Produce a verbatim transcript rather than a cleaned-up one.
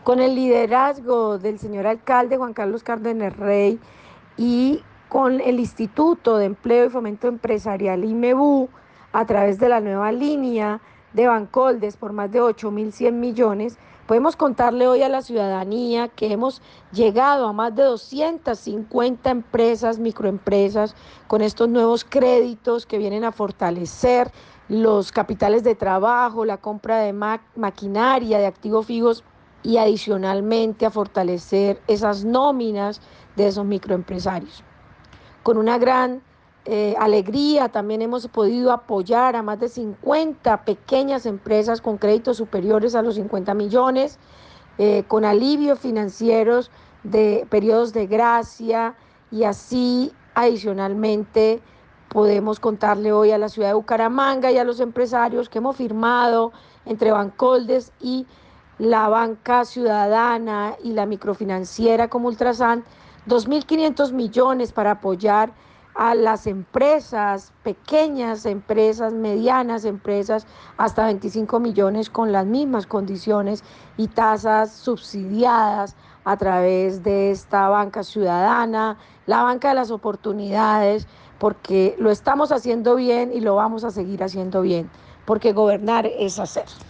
Con el liderazgo del señor alcalde Juan Carlos Cárdenas Rey y con el Instituto de Empleo y Fomento Empresarial IMEBU, a través de la nueva línea de Bancoldes por más de ocho mil cien millones, podemos contarle hoy a la ciudadanía que hemos llegado a más de doscientas cincuenta empresas, microempresas, con estos nuevos créditos que vienen a fortalecer los capitales de trabajo, la compra de ma maquinaria, de activos fijos, y adicionalmente a fortalecer esas nóminas de esos microempresarios. Con una gran eh, alegría también hemos podido apoyar a más de cincuenta pequeñas empresas con créditos superiores a los cincuenta millones, eh, con alivios financieros de periodos de gracia, y así adicionalmente podemos contarle hoy a la ciudad de Bucaramanga y a los empresarios que hemos firmado entre Bancoldes y la banca ciudadana y la microfinanciera como Ultrasan dos mil quinientos millones para apoyar a las empresas, pequeñas empresas, medianas empresas, hasta veinticinco millones con las mismas condiciones y tasas subsidiadas a través de esta banca ciudadana, la banca de las oportunidades, porque lo estamos haciendo bien y lo vamos a seguir haciendo bien, porque gobernar es hacer.